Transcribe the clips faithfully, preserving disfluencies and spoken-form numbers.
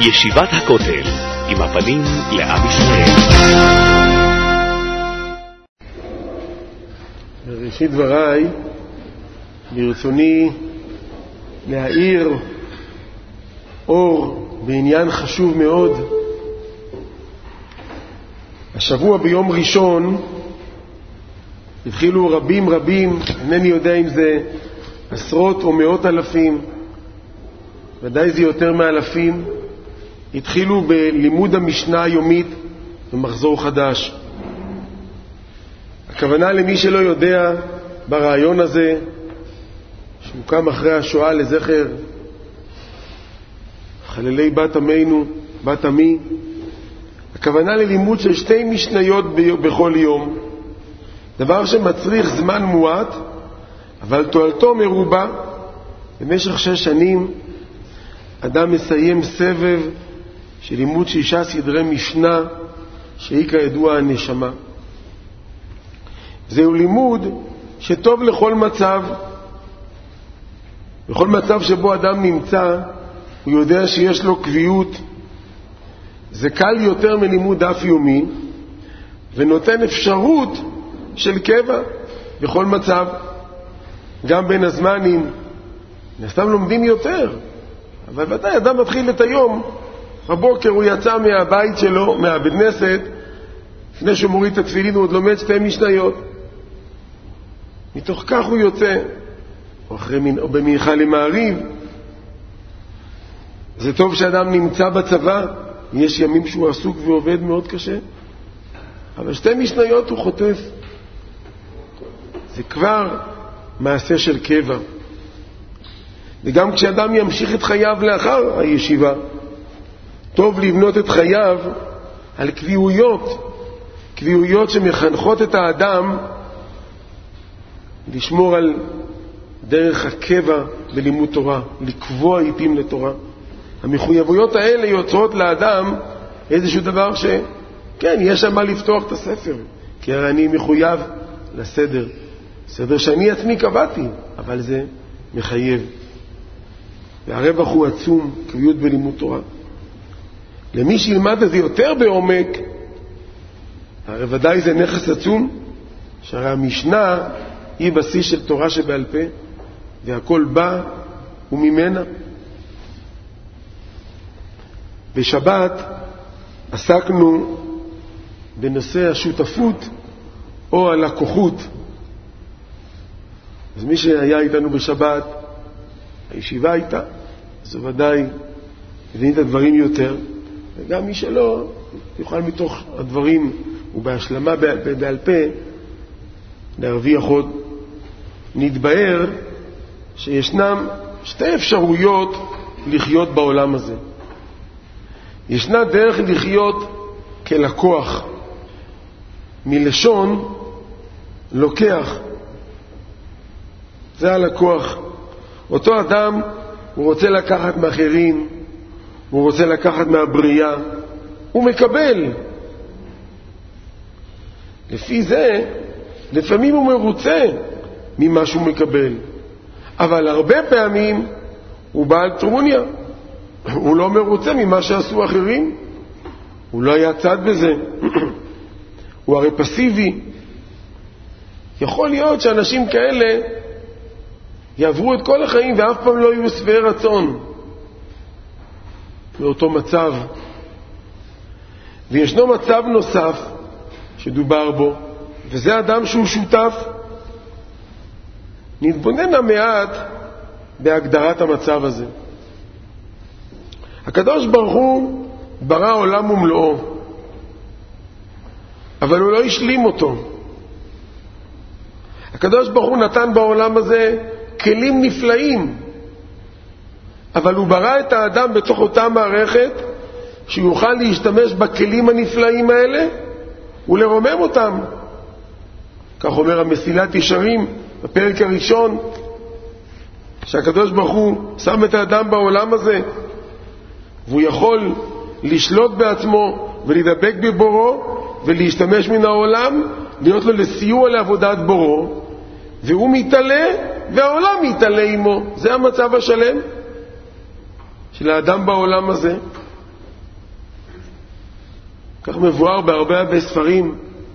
ישיבת הכותל, עם הפנים לעם ישראל. בראשית דבריי ברצוני להאיר אור בעניין חשוב מאוד. השבוע ביום ראשון התחילו רבים רבים, אינני יודע אם זה עשרות או מאות אלפים, ודאי זה יותר מאלפים, התחילו בלימוד המשנה היומית במחזור חדש. הכוונה, למי שלא יודע, ברעיון הזה שהוקם אחרי השואה לזכר חללי בת עמנו, בת עמי, הכוונה ללימוד של שתי משניות בכל יום, דבר שמצריך זמן מועט אבל תועלתו מרובה. במשך שש שנים אדם מסיים סבב של לימוד שישה סדרי משנה שהיא כידוע הנשמה. זהו לימוד שטוב לכל מצב. בכל מצב שבו אדם נמצא הוא יודע שיש לו קביעות. זה קל יותר מלימוד דף יומי ונותן אפשרות של קבע בכל מצב. גם בין הזמנים נסתם לומדים יותר, אבל ודאי אדם מתחיל את היום, בבוקר הוא יצא מהבית שלו, מהבית כנסת, לפני שהוא מוריד את התפילין הוא עוד לומד שתי משניות, מתוך כך הוא יוצא, או, אחרי מין, או במנחה למעריב. זה טוב שאדם נמצא בצבא, יש ימים שהוא עסוק ועובד מאוד קשה, אבל שתי משניות הוא חוטף. זה כבר מעשה של קבע. וגם כשאדם ימשיך את חייו לאחר הישיבה, טוב לבנות את חייו על קביעויות, קביעויות שמחנכות את האדם לשמור על דרך הקבע בלימוד תורה, לקבוע עיתים לתורה. המחויבויות האלה יוצרות לאדם איזשהו דבר שכן, יש שם מה לפתוח את הספר, כי הרי אני מחויב לסדר, סדר שאני עצמי קבעתי, אבל זה מחייב. והרווח הוא עצום, קביעות בלימוד תורה. למי שילמד את זה יותר בעומק, הרי ודאי זה נכס עצום, שהרי המשנה היא בסיס של תורה שבעל פה, והכל בא וממנה. בשבת עסקנו בנושא השותפות או הלקוחות. אז מי שהיה איתנו בשבת, הישיבה הייתה, אז הוא ודאי הבין את הדברים יותר, וגם מי שלא יוכל מתוך הדברים ובהשלמה בעל פה להרוויח עוד. נתבהר שישנם שתי אפשרויות לחיות בעולם הזה. ישנה דרך לחיות כלקוח, מלשון לוקח. זה הלקוח. אותו אדם הוא רוצה לקחת מאחרים, הוא רוצה לקחת מהבריאה, הוא מקבל. לפי זה לפעמים הוא מרוצה ממה שהוא מקבל, אבל הרבה פעמים הוא בעל טרוניה, הוא לא מרוצה ממה שעשו אחרים, הוא לא היה צד בזה. הוא הרי פסיבי. יכול להיות שאנשים כאלה יעברו את כל החיים ואף פעם לא יהיו שבעי רצון מאותו מצב. וישנו מצב נוסף שדובר בו, וזה אדם שהוא שותף. נתבונן המעט בהגדרת המצב הזה. הקדוש ברוך הוא ברא עולם ומלואו, אבל הוא לא השלים אותו. הקדוש ברוך הוא נתן בעולם הזה כלים נפלאים, אבל הוא ברא את האדם בתוך אותה מערכת שיוכל להשתמש בכלים הנפלאים האלה ולרומם אותם. כך אומר המסילת ישרים בפרק הראשון, שהקדוש ברוך הוא שם את האדם בעולם הזה והוא יכול לשלוט בעצמו ולדבק בבורו ולהשתמש מן העולם, להיות לו לסיוע לעבודת בורו, והוא מתעלה והעולם מתעלה עמו. זה המצב השלם של האדם בעולם הזה. כך מבואר בהרבה הרבה ספרים,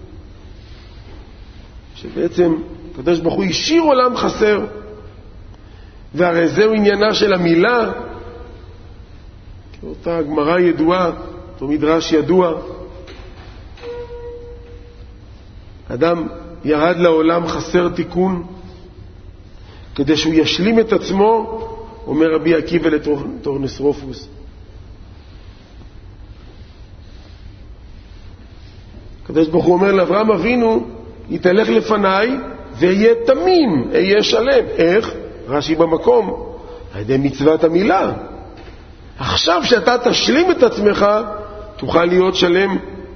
שבעצם הקדוש ברוך הוא השאיר עולם חסר, והרי זהו עניינה של המילה, אותה הגמרא ידועה, אותו מדרש ידוע. אדם ירד לעולם חסר תיקון, כדי שהוא ישלים את עצמו, אומר רבי עקיבא לטורנסרופוס. הקדוש ברוך הוא אומר לאברהם אבינו, יתהלך לפניי ויהיה תמים, אהיה שלם. איך? רש"י במקום, על ידי מצוות המילה. עכשיו שאתה תשלים את עצמך, תוכל להיות שלם.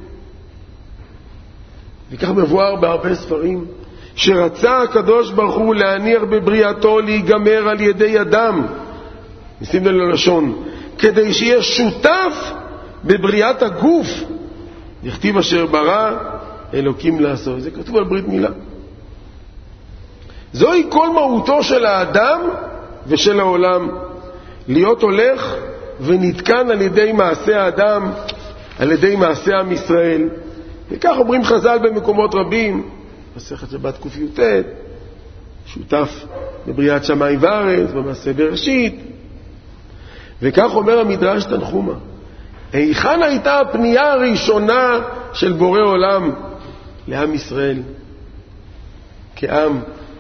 וכך מבואר בהרבה ספרים, שרצה הקדוש ברוך הוא להניח בבריאתו להיגמר על ידי אדם, נשים לב ללשון, כדי שיהיה שותף בבריאת הגוף, נכתיב אשר ברא אלוקים לעשות. זה כתוב על ברית מילה. זוהי כל מהותו של האדם ושל העולם, להיות הולך ונתקן על ידי מעשה האדם, על ידי מעשה עם ישראל. וכך אומרים חז"ל במקומות רבים, מסכת שבת ק"ט, שותף בבריאת שמיים וארץ, במעשה בראשית. וכך אומר המדרש תנחומא, היכן הייתה הפנייה הראשונה של בורא עולם לעם ישראל כעם?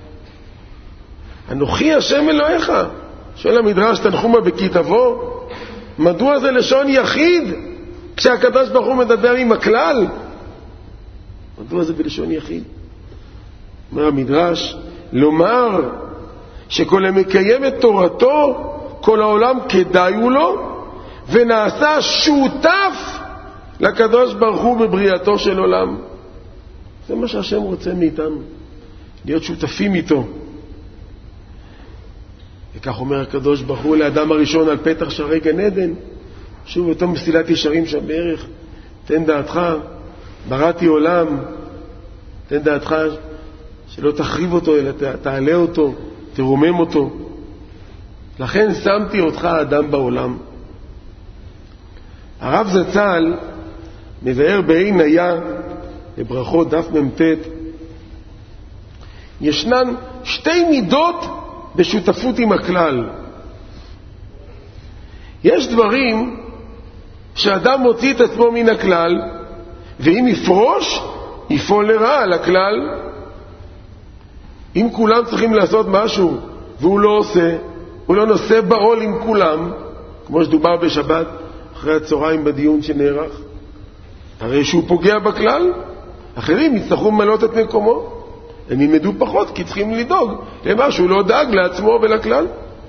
אנוכי השם אלוהיך, שואל המדרש תנחומא בכי תבוא, מדוע זה לשון יחיד כשהקדוש ברוך הוא מדבר עם הכלל? מדוע זה בלשון יחיד? אומר המדרש, לומר שכל המקיים את תורתו כל העולם כדאי הוא לו, ונעשה שותף לקדוש ברוך הוא בבריאתו של עולם. זה מה שהשם רוצה מאיתנו, להיות שותפים איתו. וכך אומר הקדוש ברוך הוא לאדם הראשון על פתח שערי גן עדן, שוב אותו מסילת ישרים שם בערך, תן דעתך, בראתי עולם, תן דעתך שלא תחריב אותו אלא תעלה אותו, תרומם אותו. לכן שמתי אותך אדם בעולם. הרב זצ"ל מבאר בעין היה לברכות דף מ"ט, ישנן שתי מידות בשותפות עם הכלל. יש דברים שאדם מוציא את עצמו מן הכלל, ואם יפרוש יפעול לרע על הכלל. אם כולם צריכים לעשות משהו והוא לא עושה, הוא לא נושא בעול עם כולם, כמו שדובר בשבת אחרי הצהריים בדיון שנערך, הרי שהוא פוגע בכלל. אחרים יצטרכו למלא את מקומו, הם ילמדו פחות כי צריכים לדאוג למה שהוא לא דאג לעצמו ולכלל.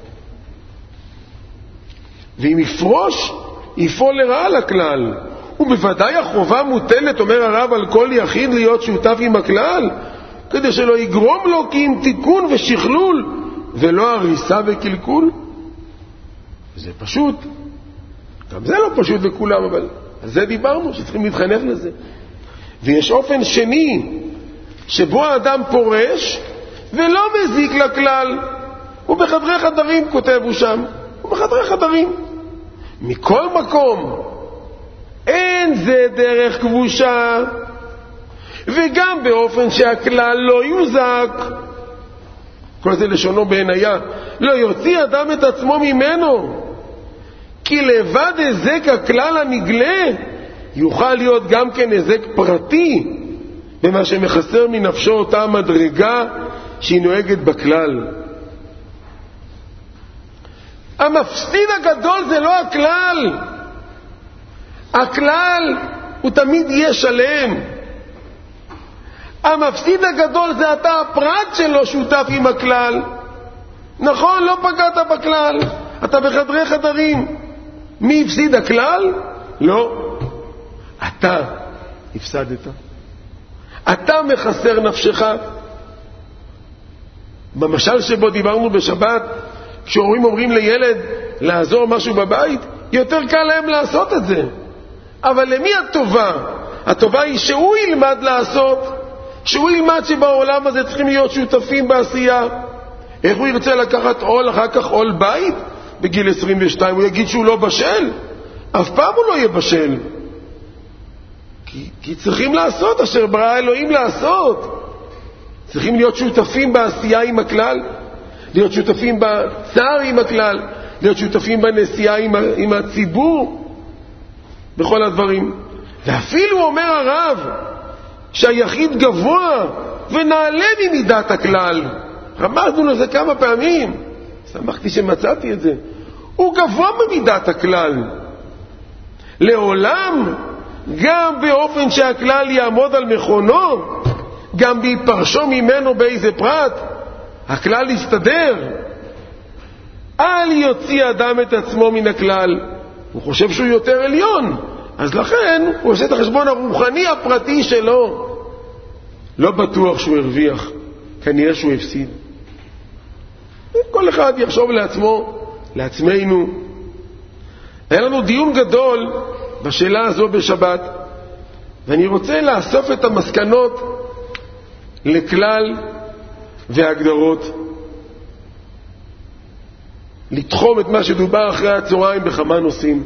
ואם יפרוש יפעול לרע לכלל, ובוודאי החובה מוטלת, אומר הרב, על כל יחיד להיות שותף עם הכלל, כדי שלא יגרום לו כי עם תיקון ושכלול ולא הריסה וקלקול. זה פשוט, גם זה לא פשוט לכולם, אבל על זה דיברנו שצריכים להתחנך לזה. ויש אופן שני שבו האדם פורש ולא מזיק לכלל, הוא בחדרי חדרים, כותב הוא שם, הוא בחדרי חדרים. מכל מקום אין זה דרך כבושה, וגם באופן שהכלל לא יוזק, כל זה לשונו בעיניה, לא יוציא אדם את עצמו ממנו, כי לבד הזק הכלל הנגלה יוכל להיות גם כן הזק פרטי במה שמחסר מנפשו אותה המדרגה שהיא נוהגת בכלל. המפסיד הגדול זה לא הכלל, הכלל הוא תמיד יהיה שלם. המפסיד הגדול זה אתה הפרט שלו שותף עם הכלל. נכון, לא פגעת בכלל, אתה בחדרי חדרים. מי הפסיד? הכלל? לא, אתה הפסדת. אתה מחסר נפשך. במשל שבו דיברנו בשבת, כשהורים אומרים לילד לעזור משהו בבית, יותר קל להם לעשות את זה. אבל למי הטובה? הטובה היא שהוא ילמד לעשות, שהוא ילמד שבעולם הזה צריכים להיות שותפים בעשייה. איך הוא ירצה לקחת עול, אחר כך עול בית? בגיל עשרים ושתיים הוא יגיד שהוא לא בשל? אף פעם הוא לא יהיה בשל. כי, כי צריכים לעשות אשר ברא אלוהים לעשות. צריכים להיות שותפים בעשייה עם הכלל, להיות שותפים בצער עם הכלל, להיות שותפים בנסיעה עם, עם הציבור, בכל הדברים. ואפילו אומר הרב שהיחיד גבוה ונעלה ממידת הכלל. רמזנו לזה כמה פעמים, שמחתי שמצאתי את זה. הוא גבוה ממידת הכלל. לעולם, גם באופן שהכלל יעמוד על מכונו, גם בהיפרשו ממנו באיזה פרט, הכלל יסתדר. אל יוציא אדם את עצמו מן הכלל. הוא חושב שהוא יותר עליון, אז לכן הוא עושה את החשבון הרוחני הפרטי שלו. לא בטוח שהוא הרוויח, כנראה שהוא הפסיד. כל אחד יחשוב לעצמו, לעצמנו. היה לנו דיון גדול בשאלה הזו בשבת, ואני רוצה לאסוף את המסקנות לכלל והגדרות, לתחום את מה שדובר אחרי הצהריים בכמה נושאים.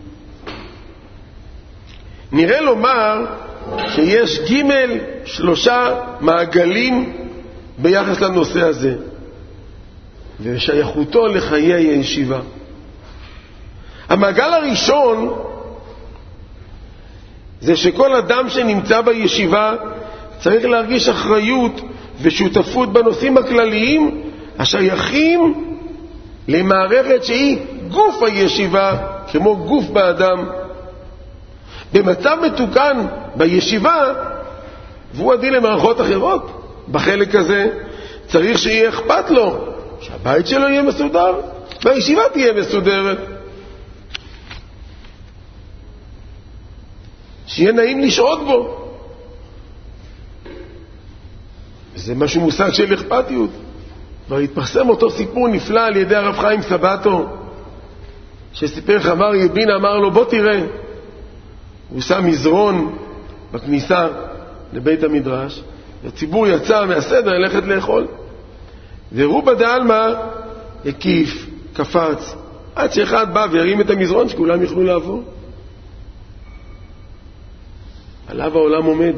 נראה לומר שיש ג' שלושה מעגלים ביחס לנושא הזה ושייכותו לחיי הישיבה. המעגל הראשון זה שכל אדם שנמצא בישיבה צריך להרגיש אחריות ושותפות בנושאים הכלליים השייכים למערכת שהיא גוף הישיבה, כמו גוף באדם. במצב מתוקן בישיבה, והוא עדין למערכות אחרות, בחלק הזה צריך שיהיה אכפת לו שהבית שלו יהיה מסודר והישיבה תהיה מסודרת, שיהיה נעים לשעות בו. זה משהו מושג של אכפתיות. כבר התפרסם אותו סיפור נפלא על ידי הרב חיים סבתו, שסיפר חבר יבינה, אמר לו בוא תראה, הוא שם מזרון בכניסה לבית המדרש, והציבור יצא מהסדר ללכת לאכול, ורובה דעלמא הקיף, קפץ, עד שאחד בא וירים את המזרון שכולם יוכלו לעבור. עליו העולם עומד.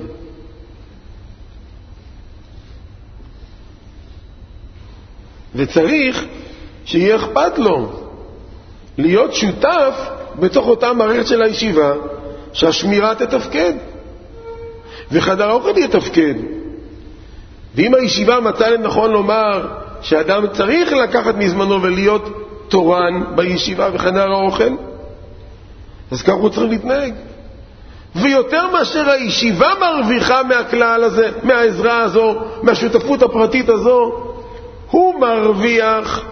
וצריך שיהיה אכפת לו להיות שותף בתוך אותה מערכת של הישיבה, שהשמירה תתפקד וחדר האוכל יתפקד. ואם הישיבה מצאה לנכון לומר שאדם צריך לקחת מזמנו ולהיות תורן בישיבה וחדר האוכל, אז כך הוא צריך להתנהג. ויותר מאשר הישיבה מרוויחה מהכלל הזה, מהעזרה הזו, מהשותפות הפרטית הזו, הוא מרוויח.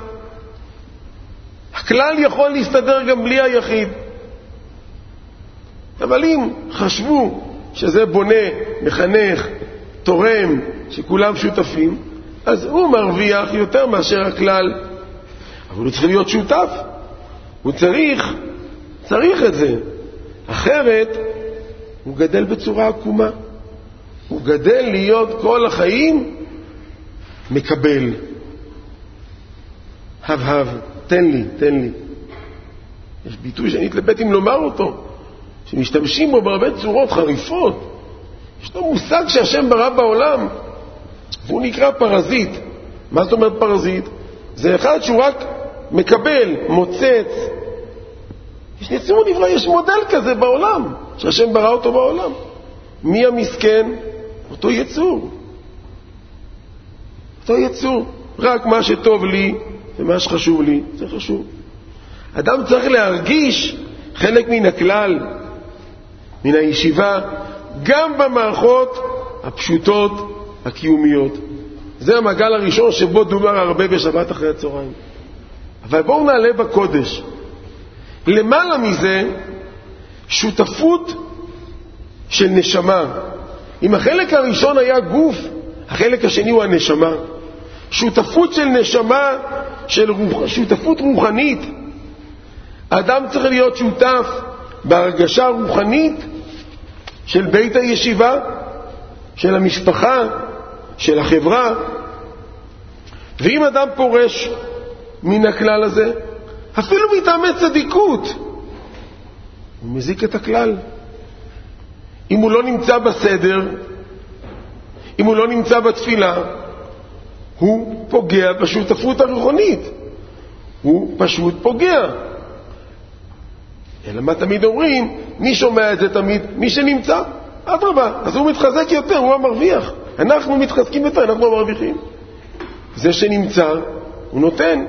הכלל יכול להסתדר גם בלי היחיד. אבל אם חשבו שזה בונה, מחנך, תורם, שכולם שותפים, אז הוא מרוויח יותר מאשר הכלל. אבל הוא צריך להיות שותף. הוא צריך, צריך את זה. אחרת הוא גדל בצורה עקומה. הוא גדל להיות כל החיים מקבל. הב הב, תן לי, תן לי. יש ביטוי שאני התלבט אם לומר אותו, שמשתמשים בו בהרבה צורות חריפות. יש לו מושג שהשם ברא בעולם, והוא נקרא פרזיט. מה זאת אומרת פרזיט? זה אחד שהוא רק מקבל, מוצץ. יש נצימו נברא, יש מודל כזה בעולם, שהשם ברא אותו בעולם. מי המסכן? אותו יצור. אותו יצור. רק מה שטוב לי ומה שחשוב לי, זה חשוב. אדם צריך להרגיש חלק מן הכלל, מן הישיבה, גם במערכות הפשוטות, הקיומיות. זה המעגל הראשון שבו דובר הרבה בשבת אחרי הצהריים. אבל בואו נעלה בקודש. למעלה מזה, שותפות של נשמה. אם החלק הראשון היה גוף, החלק השני הוא הנשמה. שותפות של נשמה, של רוח, שותפות רוחנית. האדם צריך להיות שותף בהרגשה רוחנית של בית הישיבה, של המשפחה, של החברה. ואם אדם פורש מן הכלל הזה, אפילו מטעמי צדיקות, הוא מזיק את הכלל. אם הוא לא נמצא בסדר, אם הוא לא נמצא בתפילה, הוא פוגע בשותפות הרוחנית. הוא פשוט פוגע. אלא מה תמיד אומרים? מי שומע את זה תמיד? מי שנמצא. אדרבה, אז הוא מתחזק יותר, הוא המרוויח. אנחנו מתחזקים יותר, אנחנו המרוויחים. זה שנמצא, הוא נותן.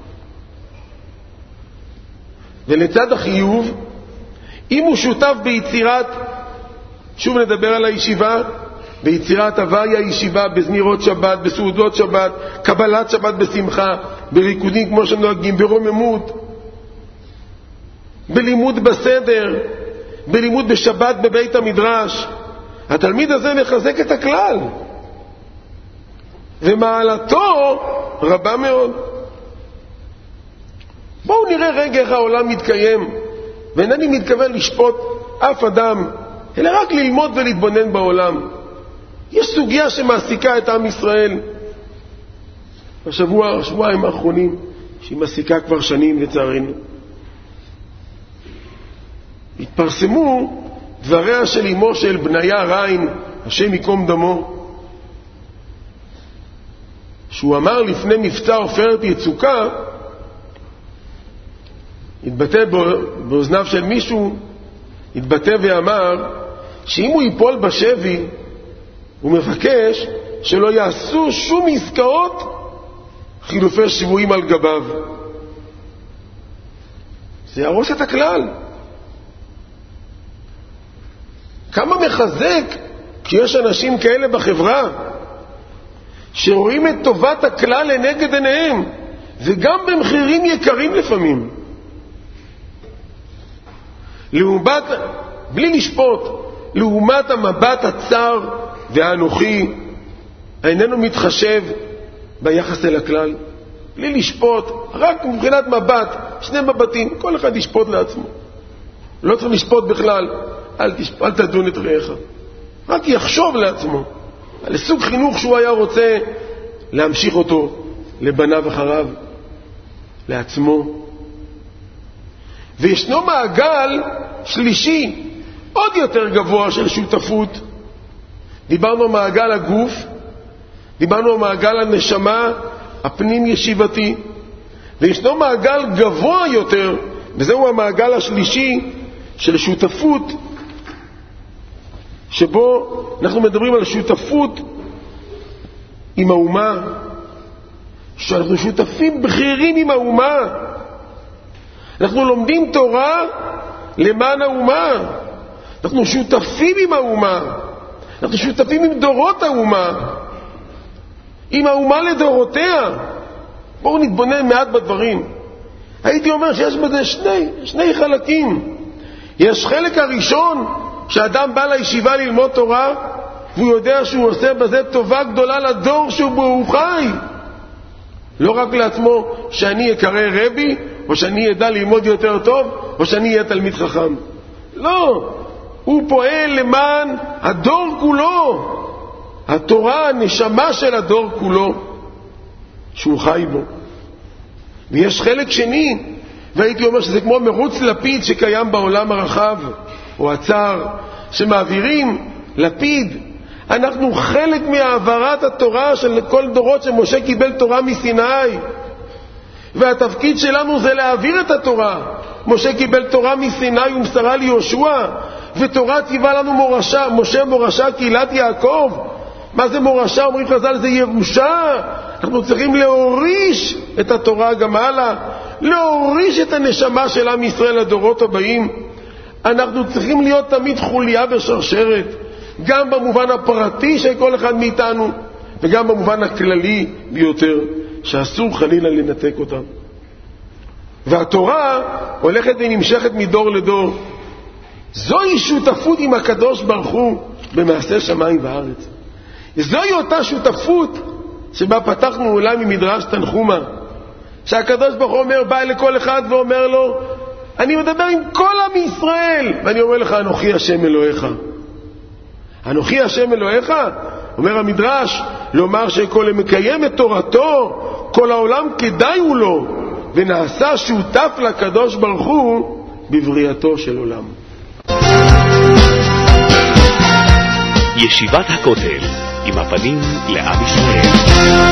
ולצד החיוב, אם הוא שותף ביצירת, שוב נדבר על הישיבה, ביצירת הוויה הישיבה, בזמירות שבת, בסעודות שבת, קבלת שבת בשמחה, בריקודים כמו שנוהגים, ברוממות, בלימוד בסדר, בלימוד בשבת בבית המדרש. התלמיד הזה מחזק את הכלל, ומעלתו רבה מאוד. בואו נראה רגע איך העולם מתקיים, ואינני מתכוון לשפוט אף אדם, אלא רק ללמוד ולהתבונן בעולם. יש סוגיה שמעסיקה את עם ישראל בשבוע, השבועיים האחרונים, שהיא מעסיקה כבר שנים לצערנו. התפרסמו דבריה של אמו של בניה ריין, השם יקום דמו, שהוא אמר לפני מבצע עופרת יצוקה, התבטא באוזניו של מישהו, התבטא ואמר שאם הוא ייפול בשבי, הוא מבקש שלא יעשו שום עסקאות חילופי שבויים על גביו. זה ירוס את הכלל. כמה מחזק כי יש אנשים כאלה בחברה שרואים את טובת הכלל לנגד עיניהם, וגם במחירים יקרים לפעמים. לעומת, בלי לשפוט, לעומת המבט הצר והאנוכי, איננו מתחשב ביחס אל הכלל. בלי לשפוט, רק מבחינת מבט, שני מבטים, כל אחד ישפוט לעצמו. לא צריך לשפוט בכלל, אל, תשפ... אל תדון את רעך. רק יחשוב לעצמו על סוג חינוך שהוא היה רוצה להמשיך אותו לבניו אחריו, לעצמו. וישנו מעגל שלישי, עוד יותר גבוה של שותפות. דיברנו על מעגל הגוף, דיברנו על מעגל הנשמה, הפנים ישיבתי, וישנו מעגל גבוה יותר, וזהו המעגל השלישי של שותפות, שבו אנחנו מדברים על שותפות עם האומה, שאנחנו שותפים בכירים עם האומה. אנחנו לומדים תורה למען האומה, אנחנו שותפים עם האומה, אנחנו שותפים עם דורות האומה, עם האומה לדורותיה. בואו נתבונן מעט בדברים. הייתי אומר שיש בזה שני, שני חלקים. יש חלק הראשון, שאדם בא לישיבה ללמוד תורה, והוא יודע שהוא עושה בזה טובה גדולה לדור שהוא בו הוא חי. לא רק לעצמו שאני יקרא רבי, או שאני ידע ללמוד יותר טוב, או שאני יהיה תלמיד חכם. לא, הוא פועל למען הדור כולו, התורה, הנשמה של הדור כולו, שהוא חי בו. ויש חלק שני, והייתי אומר שזה כמו מרוץ לפיד שקיים בעולם הרחב, או הצער, שמעבירים לפיד. אנחנו חלק מהעברת התורה של כל דורות שמשה קיבל תורה מסיני, והתפקיד שלנו זה להעביר את התורה. משה קיבל תורה מסיני ומסרה ליהושע, ותורה ציווה לנו מורשה, משה מורשה קהילת יעקב. מה זה מורשה? אומרים חז"ל, זה ירושה. אנחנו צריכים להוריש את התורה גם הלאה, להוריש את הנשמה של עם ישראל לדורות הבאים. אנחנו צריכים להיות תמיד חוליה בשרשרת, גם במובן הפרטי של כל אחד מאיתנו, וגם במובן הכללי ביותר, שאסור חלילה לנתק אותם. והתורה הולכת ונמשכת מדור לדור. זוהי שותפות עם הקדוש ברוך הוא במעשה שמיים וארץ. זוהי אותה שותפות שבה פתחנו אולי ממדרש תנחומה, שהקדוש ברוך הוא אומר, בא לכל אחד ואומר לו, אני מדבר עם כל עם ישראל, ואני אומר לך, אנוכי השם אלוהיך. אנוכי השם אלוהיך, אומר המדרש, לומר שכל המקיים את תורתו, כל העולם כדאי הוא לו, ונעשה שותף לקדוש ברוך הוא בבריאתו של עולם. ישיבת הכותל, עם הפנים לעם ישראל.